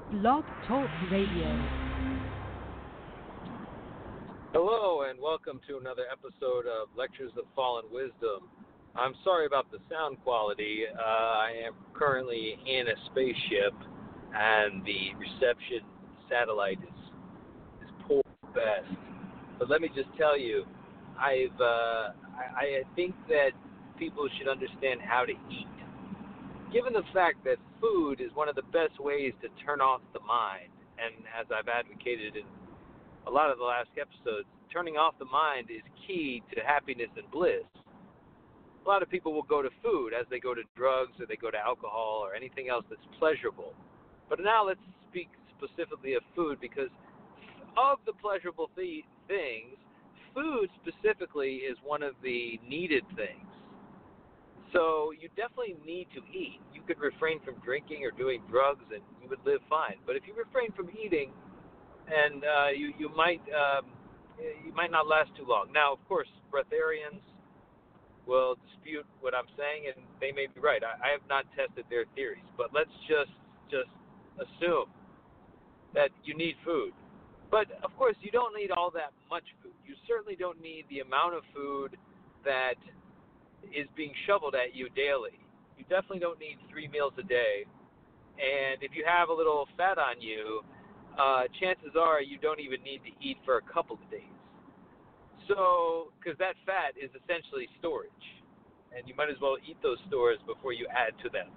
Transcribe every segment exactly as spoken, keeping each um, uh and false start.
Blog Talk Radio. Hello and welcome to another episode of Lectures of Fallen Wisdom. I'm sorry about the sound quality. Uh, I am currently in a spaceship and the reception satellite is, is poor at best. But let me just tell you, I've uh, I, I think that people should understand how to eat. Given the fact that food is one of the best ways to turn off the mind, and as I've advocated in a lot of the last episodes, turning off the mind is key to happiness and bliss. A lot of people will go to food as they go to drugs or they go to alcohol or anything else that's pleasurable. But now let's speak specifically of food, because of the pleasurable th- things, food specifically is one of the needed things. So you definitely need to eat. You could refrain from drinking or doing drugs and you would live fine. But if you refrain from eating, and uh, you you might um, you might not last too long. Now, of course, breatharians will dispute what I'm saying, and they may be right. I, I have not tested their theories, but let's just just assume that you need food. But of course, you don't need all that much food. You certainly don't need the amount of food that is being shoveled at you daily. You definitely don't need three meals a day. And if you have a little fat on you, uh, chances are you don't even need to eat for a couple of days. So, because that fat is essentially storage, and you might as well eat those stores before you add to them.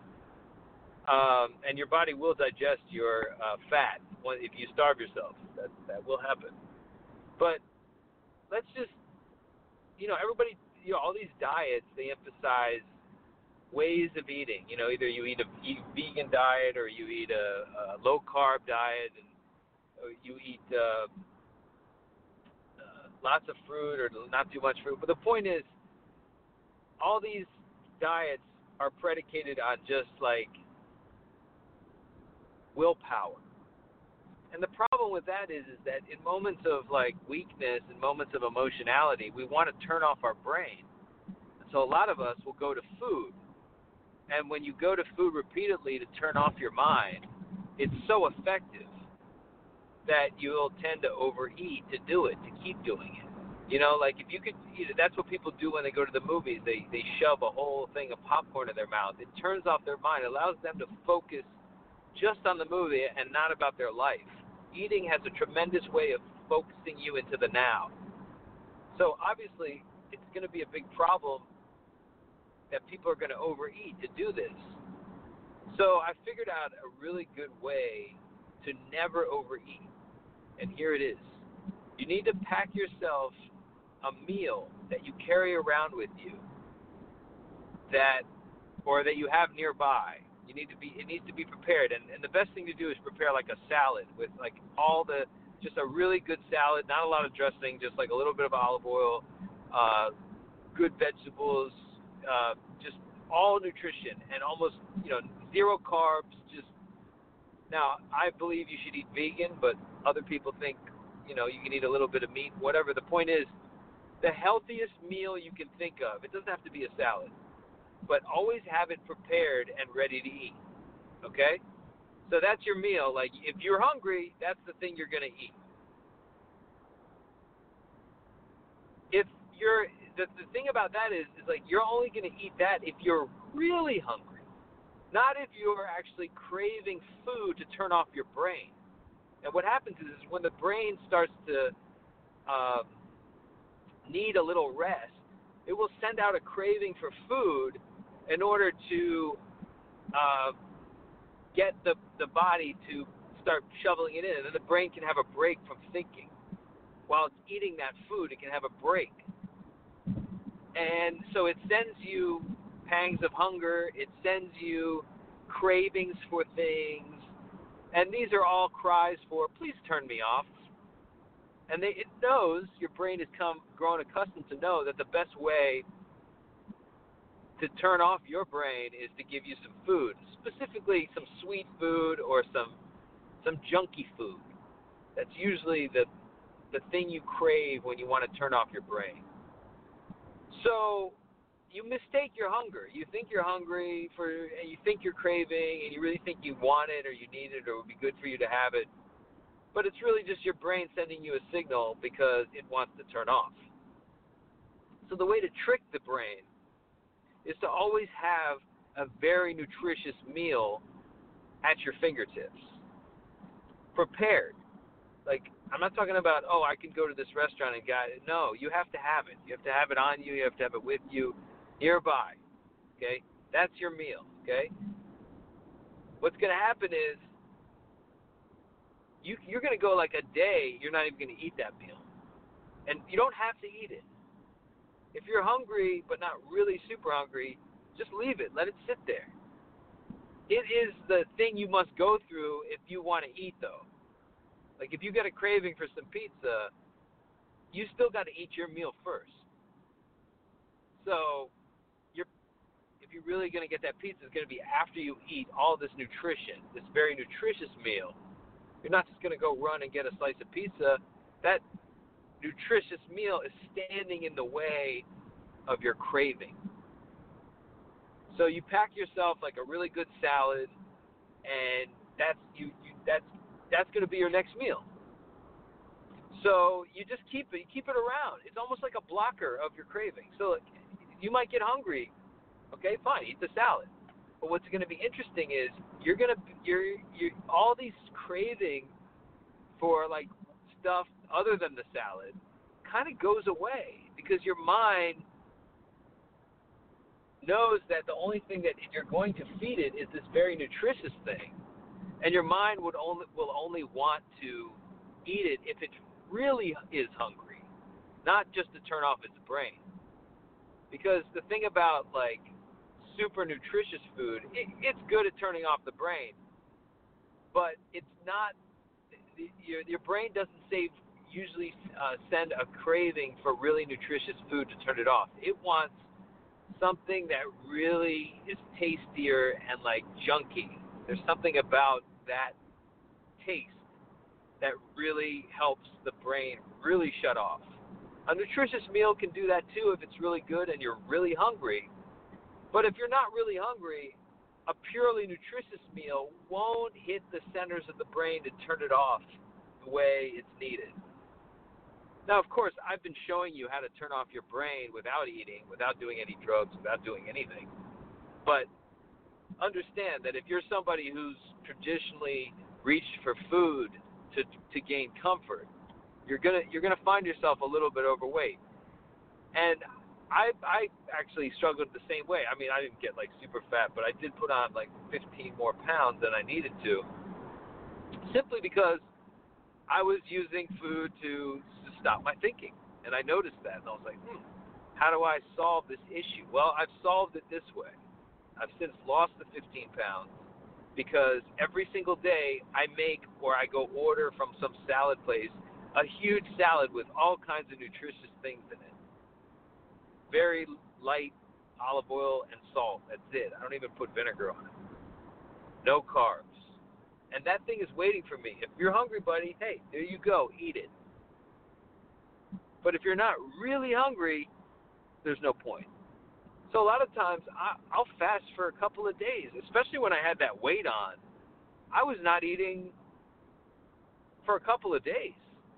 Um, and your body will digest your uh, fat if you starve yourself. That that will happen. But let's just, you know, everybody, you know, all these diets, they emphasize ways of eating. You know, either you eat a eat vegan diet or you eat a, a low carb diet, and or you eat uh, uh, lots of fruit or not too much fruit. But the point is, all these diets are predicated on just like willpower. And the problem with that is, is that in moments of like weakness and moments of emotionality, we want to turn off our brain. So a lot of us will go to food. And when you go to food repeatedly to turn off your mind, it's so effective that you'll tend to overeat to do it, to keep doing it. You know, like if you could, you know, that's what people do when they go to the movies. They they shove a whole thing of popcorn in their mouth. It turns off their mind, allows them to focus just on the movie and not about their life. Eating has a tremendous way of focusing you into the now. So obviously, it's going to be a big problem that people are going to overeat to do this. So I figured out a really good way to never overeat. And here it is. You need to pack yourself a meal that you carry around with you, that, or that you have nearby. You need to be, it needs to be prepared. And, and the best thing to do is prepare like a salad with like all the, just a really good salad, not a lot of dressing, just like a little bit of olive oil, uh, good vegetables, uh, just all nutrition and almost, you know, zero carbs. Just now, I believe you should eat vegan, but other people think, you know, you can eat a little bit of meat, whatever. The point is, the healthiest meal you can think of, it doesn't have to be a salad, but always have it prepared and ready to eat, okay? So that's your meal. Like, if you're hungry, that's the thing you're going to eat. If you're, the, the thing about that is, is like, you're only going to eat that if you're really hungry, not if you're actually craving food to turn off your brain. And what happens is, is when the brain starts to um, need a little rest, it will send out a craving for food in order to uh, get the, the body to start shoveling it in. And then the brain can have a break from thinking. While it's eating that food, it can have a break. And so it sends you pangs of hunger. It sends you cravings for things. And these are all cries for, please turn me off. And they, it knows, your brain has come grown accustomed to know that the best way to turn off your brain is to give you some food, specifically some sweet food or some some junky food. That's usually the the thing you crave when you want to turn off your brain. So you mistake your hunger. You think you're hungry for, and you think you're craving, and you really think you want it or you need it or it would be good for you to have it. But it's really just your brain sending you a signal because it wants to turn off. So the way to trick the brain is to always have a very nutritious meal at your fingertips, prepared. Like, I'm not talking about, oh, I can go to this restaurant and get it. No, you have to have it. You have to have it on you. You have to have it with you, nearby. Okay? That's your meal. Okay? What's going to happen is you, you're going to go like a day, you're not even going to eat that meal. And you don't have to eat it. If you're hungry but not really super hungry, just leave it. Let it sit there. It is the thing you must go through if you want to eat, though. Like, if you get a craving for some pizza, you still got to eat your meal first. So, you're, if you're really going to get that pizza, it's going to be after you eat all this nutrition, this very nutritious meal. You're not just going to go run and get a slice of pizza. That nutritious meal is standing in the way of your craving. So you pack yourself like a really good salad, and that's you. you that's that's going to be your next meal. So you just keep it. You keep it around. It's almost like a blocker of your craving. So you might get hungry. Okay, fine, eat the salad. But what's going to be interesting is you're going to you're you all these craving for like stuff other than the salad kind of goes away because your mind knows that the only thing that you're going to feed it is this very nutritious thing, and your mind would only will only want to eat it if it really is hungry, not just to turn off its brain. Because the thing about like super nutritious food, it, it's good at turning off the brain, but it's not. Your your brain doesn't save usually uh, send a craving for really nutritious food to turn it off. It wants something that really is tastier and like junky. There's something about that taste that really helps the brain really shut off. A nutritious meal can do that too if it's really good and you're really hungry. But if you're not really hungry, a purely nutritious meal won't hit the centers of the brain to turn it off the way it's needed. Now, of course, I've been showing you how to turn off your brain without eating, without doing any drugs, without doing anything. But understand that if you're somebody who's traditionally reached for food to to gain comfort, you're gonna you're gonna find yourself a little bit overweight. And I I actually struggled the same way. I mean, I didn't get like super fat, but I did put on like fifteen more pounds than I needed to, simply because I was using food to stop my thinking. And I noticed that, and I was like, hmm, how do I solve this issue? Well, I've solved it this way. I've since lost the fifteen pounds because every single day I make or I go order from some salad place a huge salad with all kinds of nutritious things in it. Very light olive oil and salt. That's it. I don't even put vinegar on it. No carbs. And that thing is waiting for me. If you're hungry, buddy, hey, there you go. Eat it. But if you're not really hungry, there's no point. So a lot of times I, I'll fast for a couple of days, especially when I had that weight on. I was not eating for a couple of days.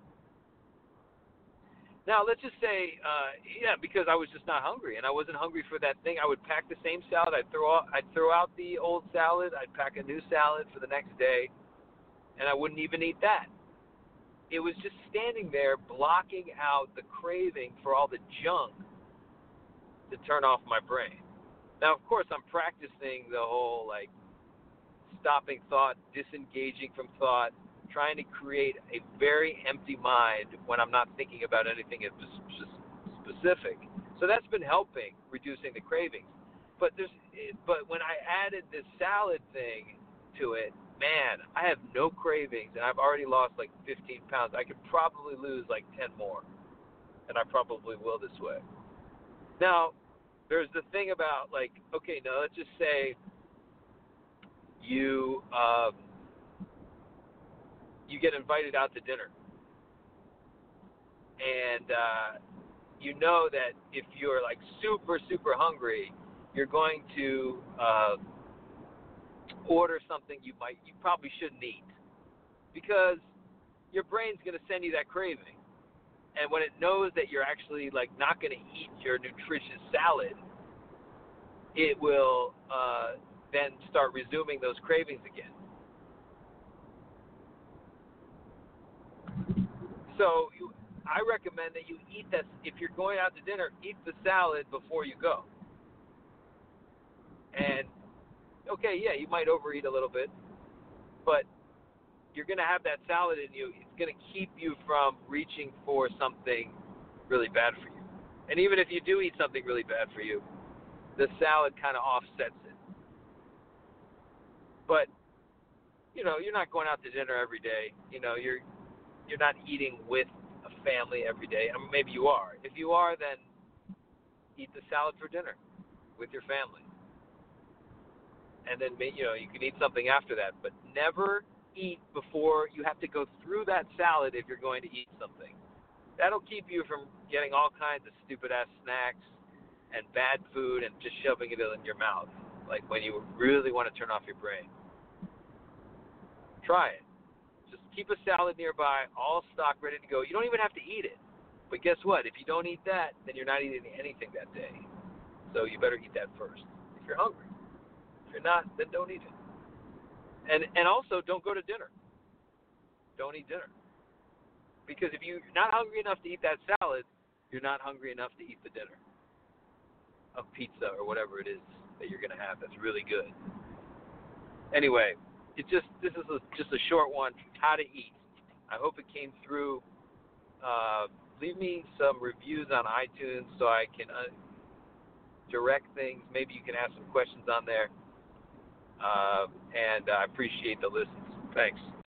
Now, let's just say, uh, yeah, because I was just not hungry, and I wasn't hungry for that thing. I would pack the same salad. I'd throw out, I'd throw out the old salad. I'd pack a new salad for the next day, and I wouldn't even eat that. It was just standing there blocking out the craving for all the junk to turn off my brain. Now, of course, I'm practicing the whole, like, stopping thought, disengaging from thought, trying to create a very empty mind when I'm not thinking about anything specific. So that's been helping reducing the cravings. But there's, but when I added this salad thing to it, man, I have no cravings, and I've already lost like fifteen pounds. I could probably lose like ten more, and I probably will this way. Now, there's the thing about like, okay, now let's just say you um, you get invited out to dinner, and uh, you know that if you're like super, super hungry, you're going to uh, order something you might, you probably shouldn't eat, because your brain's going to send you that craving. And when it knows that you're actually like not going to eat your nutritious salad, it will uh, then start resuming those cravings again. So you, I recommend that you eat that. If you're going out to dinner, eat the salad before you go. And okay, yeah, you might overeat a little bit, but you're going to have that salad in you. It's going to keep you from reaching for something really bad for you. And even if you do eat something really bad for you, the salad kind of offsets it. But, you know, you're not going out to dinner every day. You know, you're you're not eating with a family every day. I mean, maybe you are. If you are, then eat the salad for dinner with your family. And then, you know, you can eat something after that. But never eat before you have to go through that salad if you're going to eat something. That'll keep you from getting all kinds of stupid-ass snacks and bad food and just shoving it in your mouth, like when you really want to turn off your brain. Try it. Just keep a salad nearby, all stocked, ready to go. You don't even have to eat it. But guess what? If you don't eat that, then you're not eating anything that day. So you better eat that first if you're hungry. If you're not, then don't eat it. And and also, don't go to dinner. Don't eat dinner. Because if you're not hungry enough to eat that salad, you're not hungry enough to eat the dinner of pizza or whatever it is that you're going to have that's really good. Anyway, it just this is a, just a short one, how to eat. I hope it came through. Uh, leave me some reviews on iTunes so I can uh, direct things. Maybe you can ask some questions on there. Uh, and I appreciate the listens. Thanks.